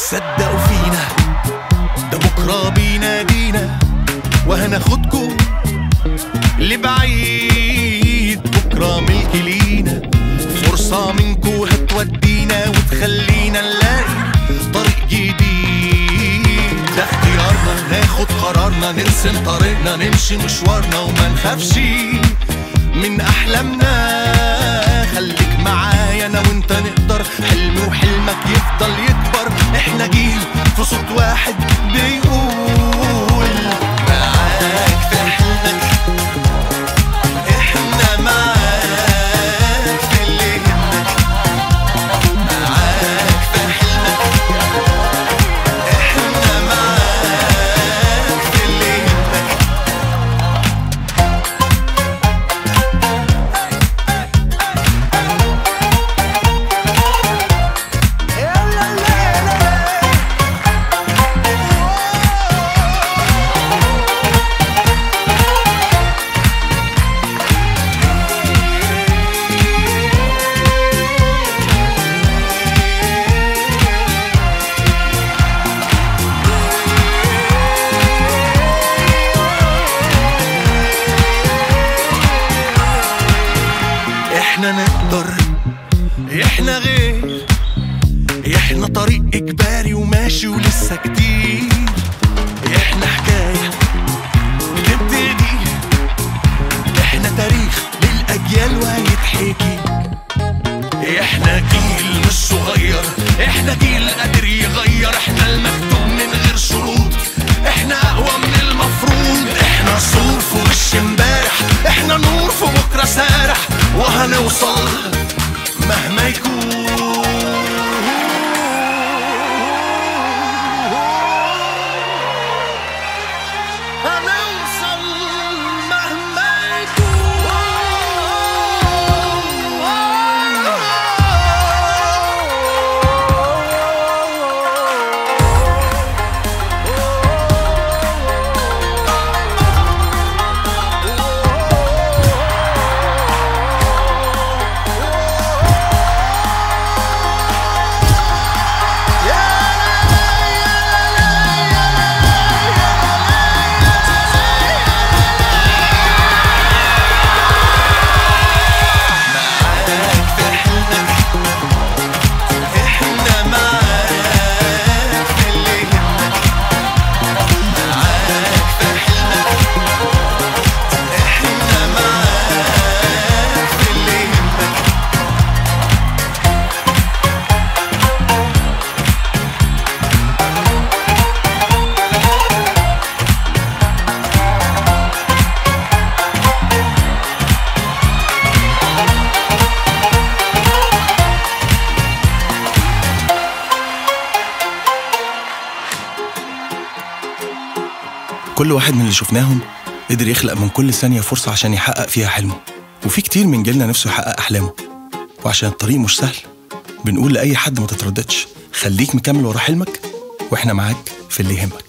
صدقوا فينا ده بكرة بينادينا وهناخدكم لبعيد. بكرة ملك لينا، فرصة منكو هتودينا وتخلينا نلاقي طريق جديد. ده اختيارنا ناخد قرارنا، نرسم طريقنا، نمشي مشوارنا وما نخافش من أحلامنا. خليك معايا أنا وانت نقدر، حلمي وحلمك يفضل يكبر. احنا جيل في صوت واحد بيقول معاك في حلمك، احنا معاك في اللي يهمك. معاك في حلمك، احنا معاك في اللي يهمك. احنا نقدر، احنا غير، احنا طريق اجباري وماشي ولسه كتير. احنا حكاية بتبتدي، احنا تاريخ للأجيال وهيتحكي. احنا جيل مش صغير، احنا جيل قادر يغير. احنا المكتوب من غير شروط، احنا اقوى من المفروض. احنا صور في وش امبارح، احنا نور في بكرة سارح. وهنوصل مهما يكون، هنوصل مهما يكون. كل واحد من اللي شفناهم قدر يخلق من كل ثانية فرصة عشان يحقق فيها حلمه، وفي كتير من جيلنا نفسه يحقق أحلامه. وعشان الطريق مش سهل بنقول لأي حد ما تترددش، خليك مكمل ورا حلمك واحنا معاك في اللي يهمك.